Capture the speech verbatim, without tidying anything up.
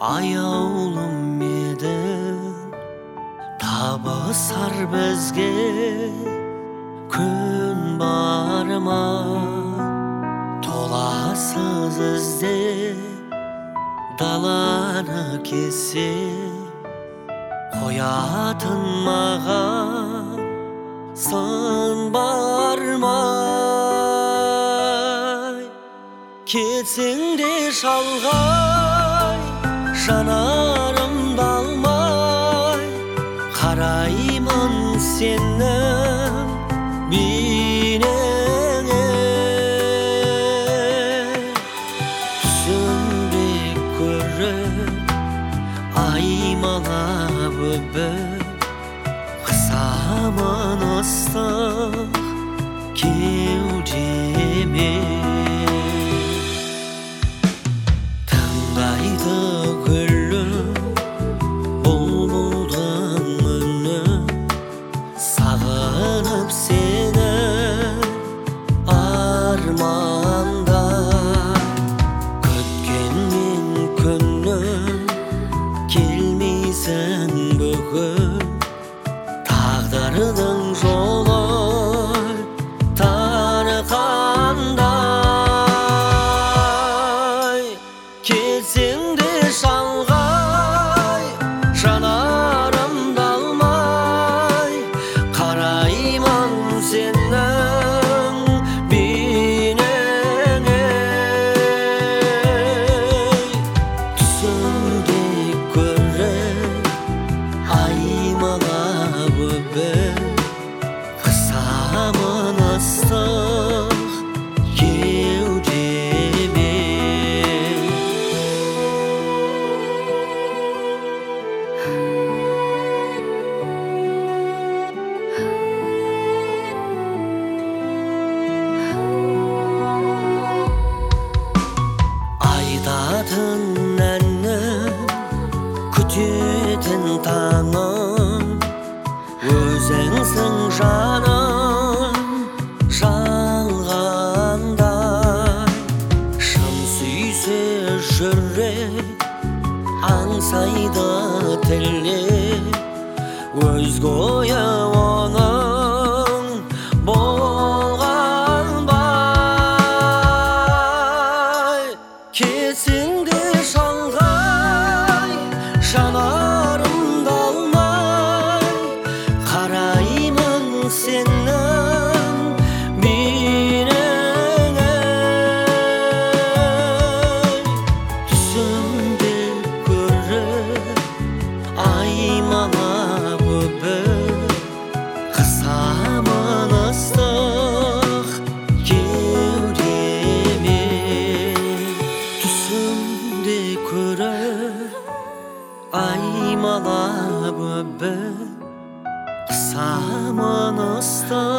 Аяулым едің табысар бізге күн бар ма толассыз ізде даланы кесе қоятын маған сын бар ма кетсең де шалғай жанарымды алмай қараймын сенің бейнеңе түсімде көріп аймалап өбіп қысамын ыстық кеудеме тыңдайды гүлім бұлбұлдың үні сағынып сені арманда күткенмен күннің келмейсің бүгін тағдырдың жолы тарқандай кетсең де шалғай жанарымды алмай қараймын сенің бейнеңе түсімде көріп аймалап өбіп қысамын ыстық кеудеме айтатын әнім күтетін таңым өзіңсің жаным жалғандай шын сүйсе жүрек аңсайды тілек өзге ойы оның болғанбай кетсең де шалғай жанарымды алмай қараймын сенің бейнеңе түсімде көріп аймалап өбіп қысамын ыстық кеудеме түсімде көріп аймалап өбіп қысамын ыстық